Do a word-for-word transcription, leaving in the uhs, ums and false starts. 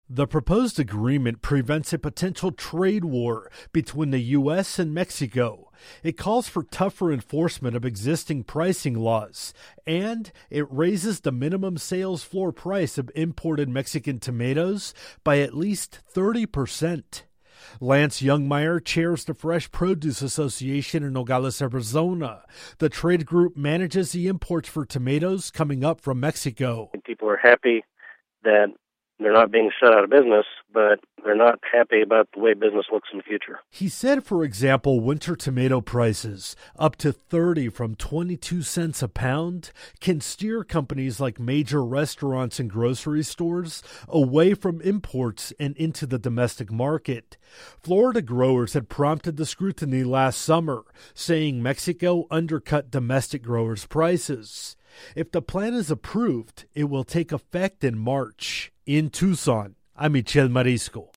The proposed agreement prevents a potential trade war between the U S and Mexico. It calls for tougher enforcement of existing pricing laws, and it raises the minimum sales floor price of imported Mexican tomatoes by at least thirty percent. Lance Youngmeyer chairs the Fresh Produce Association in Nogales, Arizona. The trade group manages the imports for tomatoes coming up from Mexico. People are happy that they're not being shut out of business, but they're not happy about the way business looks in the future. He said, for example, winter tomato prices, up to thirty from twenty-two cents a pound, can steer companies like major restaurants and grocery stores away from imports and into the domestic market. Florida growers had prompted the scrutiny last summer, saying Mexico undercut domestic growers' prices. If the plan is approved, it will take effect in March. In Tucson, I'm Michel Marisco.